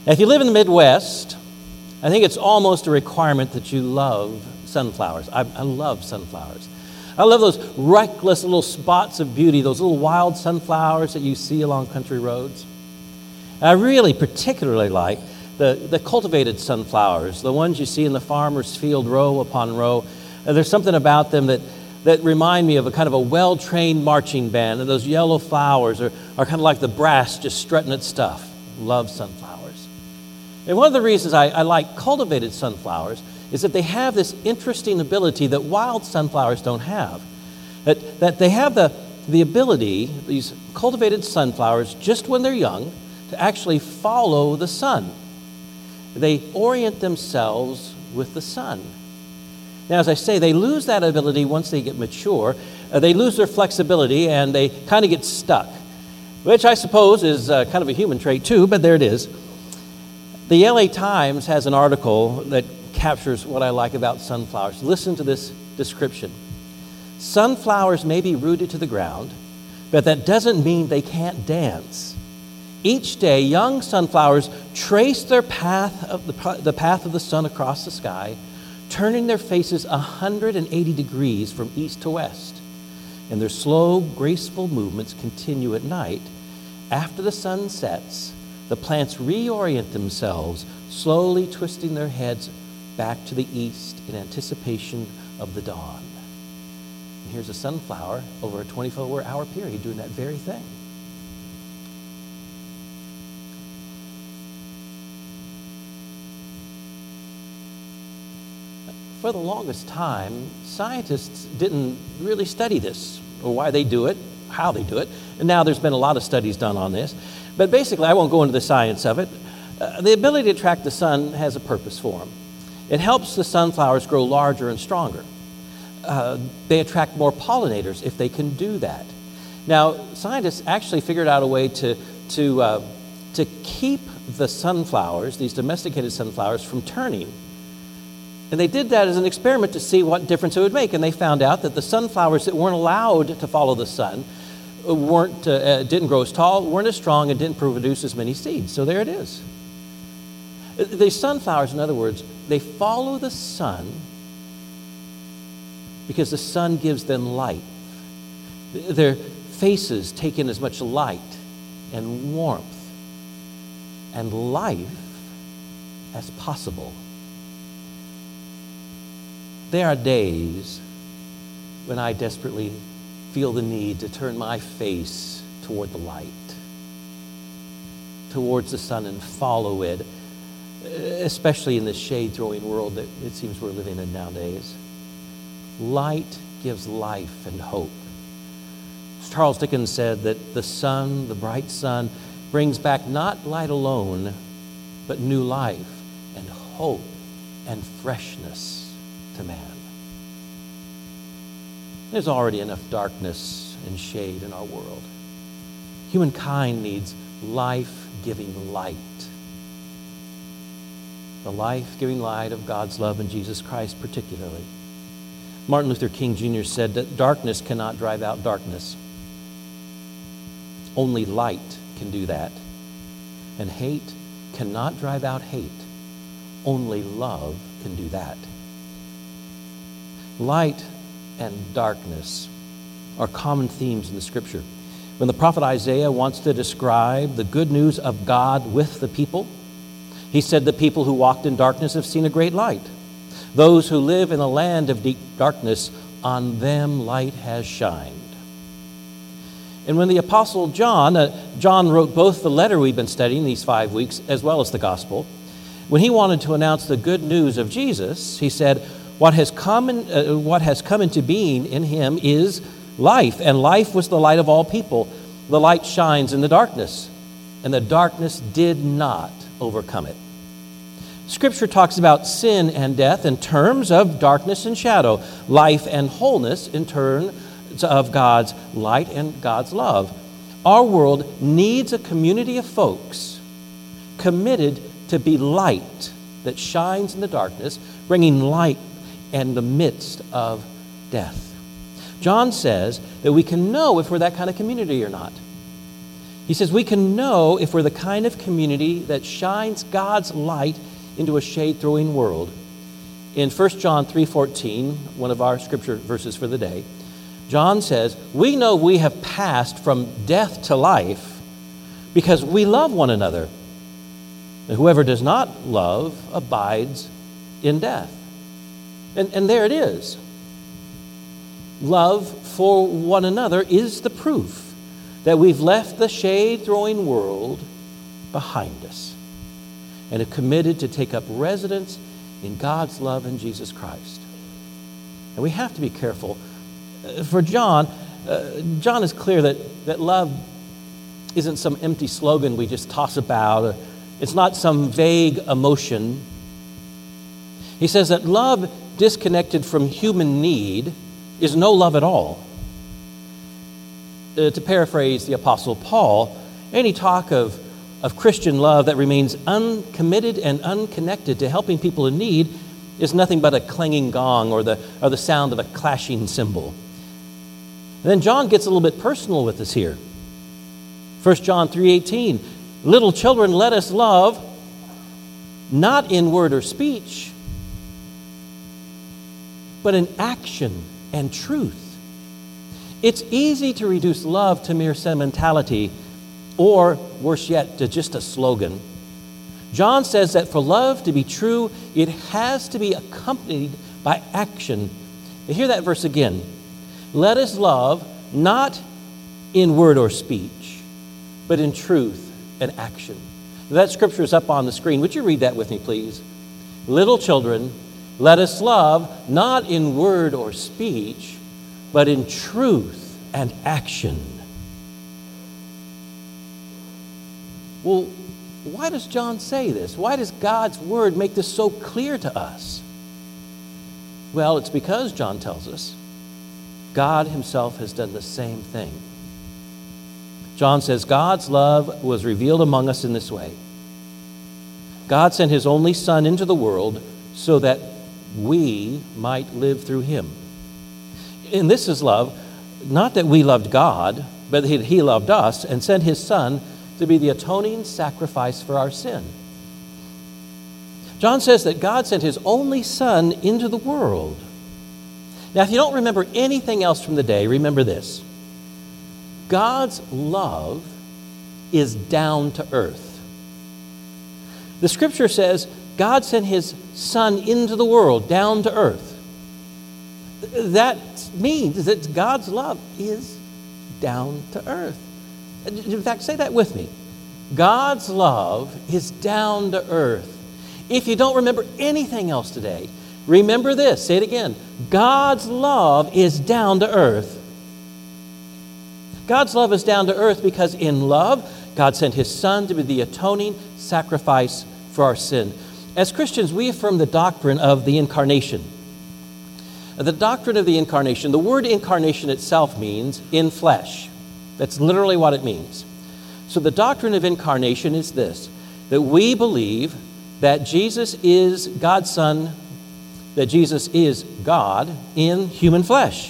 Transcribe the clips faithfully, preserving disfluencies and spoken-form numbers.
Now, if you live in the Midwest, I think it's almost a requirement that you love sunflowers. I, I love sunflowers. I love those reckless little spots of beauty, those little wild sunflowers that you see along country roads. I really particularly like the, the cultivated sunflowers, the ones you see in the farmer's field row upon row. Uh, there's something about them that, that remind me of a kind of a well-trained marching band, and those yellow flowers are, are kind of like the brass just strutting its stuff. Love sunflowers. And one of the reasons I, I like cultivated sunflowers is that they have this interesting ability that wild sunflowers don't have. That, that they have the, the ability, these cultivated sunflowers, just when they're young, to actually follow the sun. They orient themselves with the sun. Now, as I say, they lose that ability once they get mature. Uh, they lose their flexibility and they kind of get stuck, which I suppose is uh, kind of a human trait too, but there it is. The L A Times has an article that captures what I like about sunflowers. Listen to this description. Sunflowers may be rooted to the ground, but that doesn't mean they can't dance. Each day, young sunflowers trace their path of the, the path of the sun across the sky, turning their faces one hundred eighty degrees from east to west. And their slow, graceful movements continue at night. After the sun sets, the plants reorient themselves, slowly twisting their heads back to the east in anticipation of the dawn. And here's a sunflower over a twenty-four hour period doing that very thing. For the longest time, scientists didn't really study this, or why they do it, how they do it. And now there's been a lot of studies done on this. But basically, I won't go into the science of it. Uh, the ability to attract the sun has a purpose for them. It helps the sunflowers grow larger and stronger. Uh, they attract more pollinators if they can do that. Now, scientists actually figured out a way to, to, uh, to keep the sunflowers, these domesticated sunflowers, from turning. And they did that as an experiment to see what difference it would make. And they found out that the sunflowers that weren't allowed to follow the sun weren't, uh, didn't grow as tall, weren't as strong, and didn't produce as many seeds. So there it is. The sunflowers, in other words, they follow the sun because the sun gives them light. Their faces take in as much light and warmth and life as possible. There are days when I desperately feel the need to turn my face toward the light, towards the sun, and follow it, especially in this shade-throwing world that it seems we're living in nowadays. Light gives life and hope. Charles Dickens said that the sun, the bright sun, brings back not light alone, but new life and hope and freshness to man. There's already enough darkness and shade in our world. Humankind needs life-giving light. The life-giving light of God's love in Jesus Christ particularly. Martin Luther King Junior said that darkness cannot drive out darkness. Only light can do that. And hate cannot drive out hate. Only love can do that. Light and darkness are common themes in the Scripture. When the prophet Isaiah wants to describe the good news of God with the people, he said, the people who walked in darkness have seen a great light. Those who live in a land of deep darkness, on them light has shined. And when the Apostle John, uh, John wrote both the letter we've been studying these five weeks as well as the gospel, when he wanted to announce the good news of Jesus, he said, what has come, in, uh, what has come into being in him is life, and life was the light of all people. The light shines in the darkness, and the darkness did not overcome it. Scripture talks about sin and death in terms of darkness and shadow, life and wholeness in terms of God's light and God's love. Our world needs a community of folks committed to be light that shines in the darkness, bringing light in the midst of death. John says that we can know if we're that kind of community or not. He says we can know if we're the kind of community that shines God's light into a shade-throwing world. In First John three fourteen, one of our scripture verses for the day, John says, we know we have passed from death to life because we love one another. And whoever does not love abides in death. And, and there it is. Love for one another is the proof that we've left the shade-throwing world behind us and have committed to take up residence in God's love in Jesus Christ. And we have to be careful. For John, uh, John is clear that, that love isn't some empty slogan we just toss about. It's not some vague emotion. He says that love disconnected from human need is no love at all. Uh, to paraphrase the Apostle Paul, any talk of, of Christian love that remains uncommitted and unconnected to helping people in need is nothing but a clanging gong or the, or the sound of a clashing cymbal. And then John gets a little bit personal with us here. First John three eighteen, little children, let us love, not in word or speech, but in action and truth. It's easy to reduce love to mere sentimentality, or worse yet, to just a slogan. John says that for love to be true, it has to be accompanied by action. You hear that verse again. Let us love not in word or speech, but in truth and action. That scripture is up on the screen. Would you read that with me, please? Little children, let us love not in word or speech, but in truth and action. Well, why does John say this? Why does God's word make this so clear to us? Well, it's because, John tells us, God himself has done the same thing. John says God's love was revealed among us in this way. God sent his only Son into the world so that we might live through him. And this is love, not that we loved God, but that he loved us and sent his Son to be the atoning sacrifice for our sin. John says that God sent his only Son into the world. Now, if you don't remember anything else from the day, remember this. God's love is down to earth. The scripture says God sent his Son into the world, down to earth. That means that God's love is down to earth. In fact, say that with me. God's love is down to earth. If you don't remember anything else today, remember this. Say it again. God's love is down to earth. God's love is down to earth because in love, God sent his Son to be the atoning sacrifice for our sin. As Christians, we affirm the doctrine of the incarnation. The doctrine of the incarnation, the word incarnation itself means in flesh. That's literally what it means. So the doctrine of incarnation is this, that we believe that Jesus is God's Son, that Jesus is God in human flesh.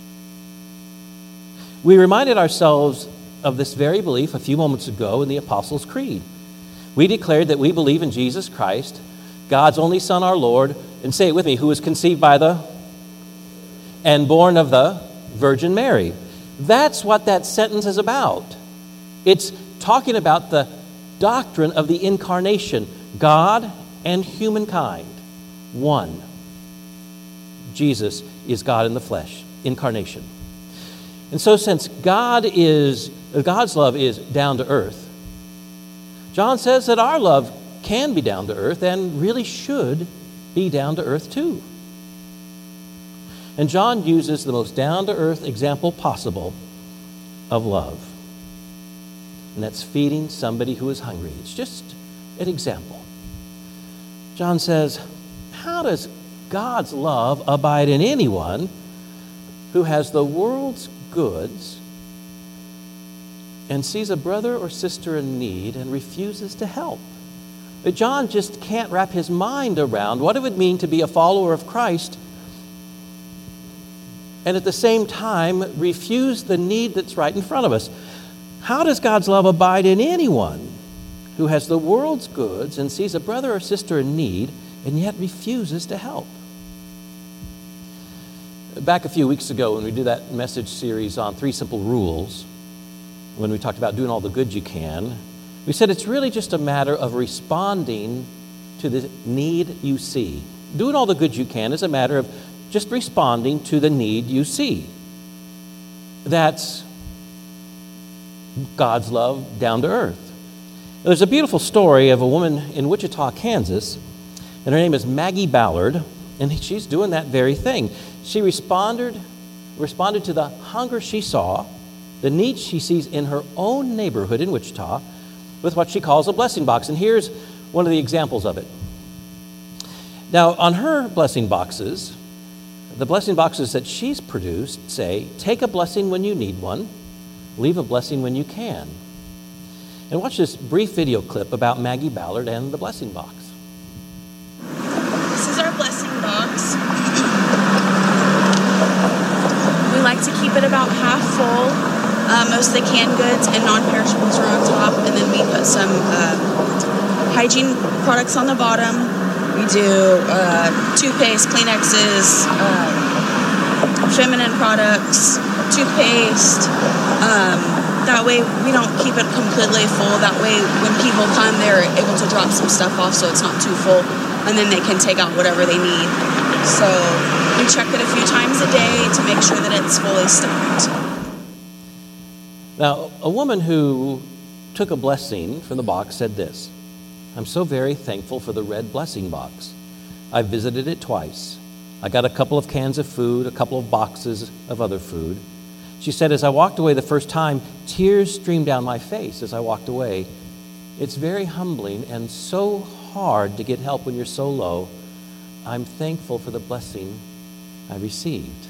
We reminded ourselves of this very belief a few moments ago in the Apostles' Creed. We declared that we believe in Jesus Christ, God's only Son, our Lord, and say it with me, who was conceived by the and born of the Virgin Mary. That's what that sentence is about. It's talking about the doctrine of the incarnation, God and humankind, one. Jesus is God in the flesh, incarnation. And so since God is, God's love is down to earth, John says that our love can be down to earth and really should be down to earth too. And John uses the most down-to-earth example possible of love. And that's feeding somebody who is hungry. It's just an example. John says, how does God's love abide in anyone who has the world's goods and sees a brother or sister in need and refuses to help? But John just can't wrap his mind around what it would mean to be a follower of Christ and at the same time refuse the need that's right in front of us. How does God's love abide in anyone who has the world's goods and sees a brother or sister in need and yet refuses to help? Back a few weeks ago when we did that message series on three simple rules, when we talked about doing all the good you can, we said it's really just a matter of responding to the need you see. Doing all the good you can is a matter of just responding to the need you see. That's God's love down to earth. There's a beautiful story of a woman in Wichita, Kansas, and her name is Maggie Ballard, and she's doing that very thing. She responded, responded to the hunger she saw, the need she sees in her own neighborhood in Wichita, with what she calls a blessing box. And here's one of the examples of it. Now, on her blessing boxes, the blessing boxes that she's produced say, take a blessing when you need one, leave a blessing when you can. And watch this brief video clip about Maggie Ballard and the blessing box. This is our blessing box. We like to keep it about half full. Uh, most of the canned goods and non-perishables are on top, and then we put some uh, hygiene products on the bottom. We do uh, toothpaste, Kleenexes, uh, feminine products, toothpaste. Um, that way we don't keep it completely full. That way when people come, they're able to drop some stuff off so it's not too full, and then they can take out whatever they need. So we check it a few times a day to make sure that it's fully stocked. Now, a woman who took a blessing from the box said this, I'm so very thankful for the red blessing box. I visited it twice. I got a couple of cans of food, a couple of boxes of other food. She said, as I walked away the first time, tears streamed down my face as I walked away. It's very humbling and so hard to get help when you're so low. I'm thankful for the blessing I received.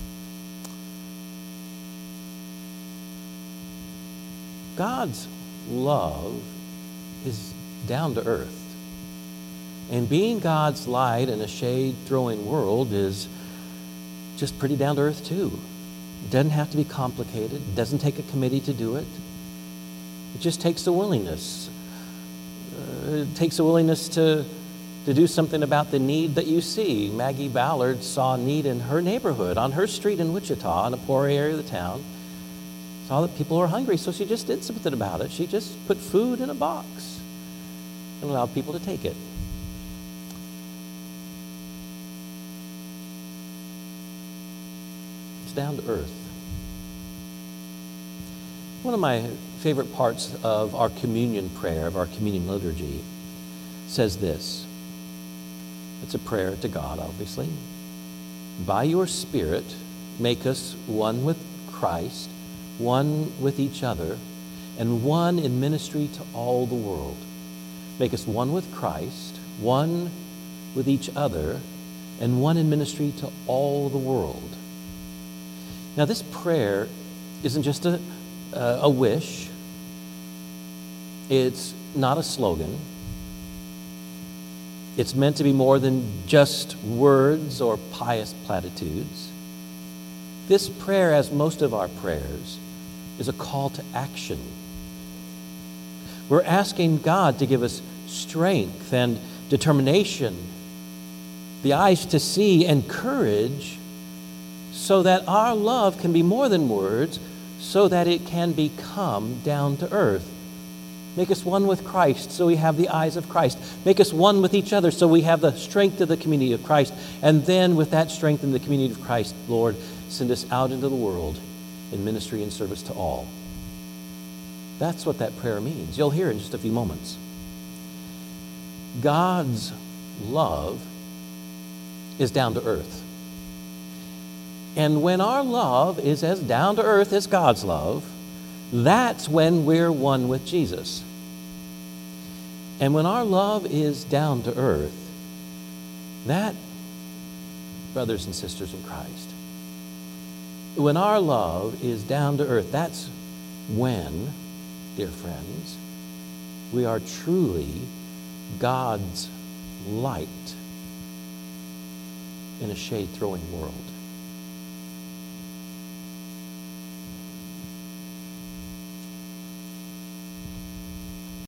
God's love is down to earth. And being God's light in a shade-throwing world is just pretty down to earth too. It doesn't have to be complicated. It doesn't take a committee to do it. It just takes a willingness. Uh, it takes a willingness to, to do something about the need that you see. Maggie Ballard saw a need in her neighborhood, on her street in Wichita, in a poor area of the town. Saw that people were hungry, so she just did something about it. She just put food in a box and allowed people to take it. It's down to earth. One of my favorite parts of our communion prayer, of our communion liturgy, says this. It's a prayer to God, obviously. By your Spirit, make us one with Christ, one with each other, and one in ministry to all the world. Make us one with Christ, one with each other, and one in ministry to all the world. Now, this prayer isn't just a, uh, a wish. It's not a slogan. It's meant to be more than just words or pious platitudes. This prayer, as most of our prayers, is a call to action. We're asking God to give us strength and determination, the eyes to see and courage, so that our love can be more than words, so that it can become down to earth. Make us one with Christ so we have the eyes of Christ. Make us one with each other so we have the strength of the community of Christ. And then with that strength in the community of Christ, Lord, send us out into the world in ministry and service to all. That's what that prayer means. You'll hear in just a few moments. God's love is down to earth. And when our love is as down to earth as God's love, that's when we're one with Jesus. And when our love is down to earth, that, brothers and sisters in Christ, when our love is down to earth, that's when, dear friends, we are truly God's light in a shade-throwing world.